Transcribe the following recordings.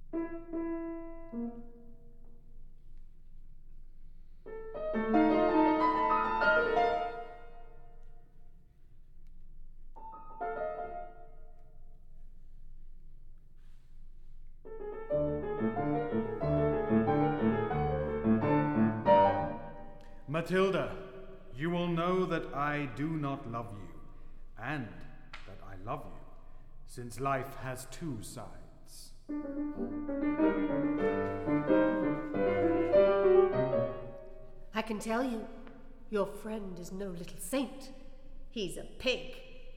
Matilda, you will know that I do not love you, and that I love you, since life has two sides. I can tell you, your friend is no little saint. He's a pig.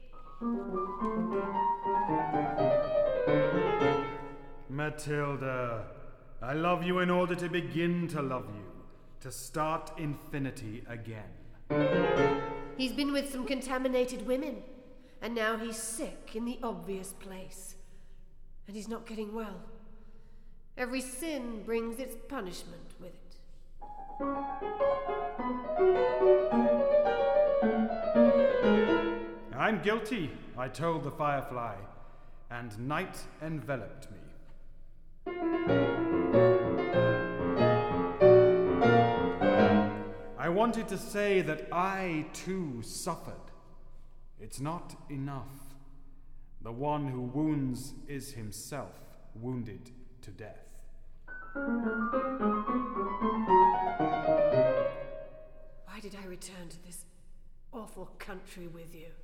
Matilda, I love you in order to begin to love you, to start infinity again. He's been with some contaminated women, and now he's sick in the obvious place. And he's not getting well. Every sin brings its punishment with it. I'm guilty, I told the firefly, and night enveloped me. I wanted to say that I too suffered. It's not enough. The one who wounds is himself wounded to death. Why did I return to this awful country with you?